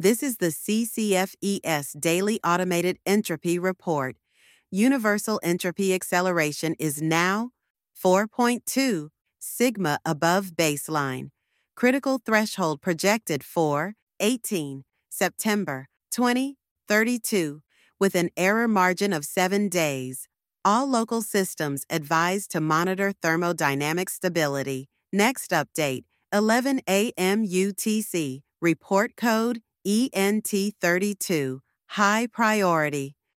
This is the CCFES Daily Automated Entropy Report. Universal entropy acceleration is now 4.2 sigma above baseline. Critical threshold projected for 18 September 2032 with an error margin of 7 days. All local systems advised to monitor thermodynamic stability. Next update, 11 a.m. UTC. Report code ENT32. High priority.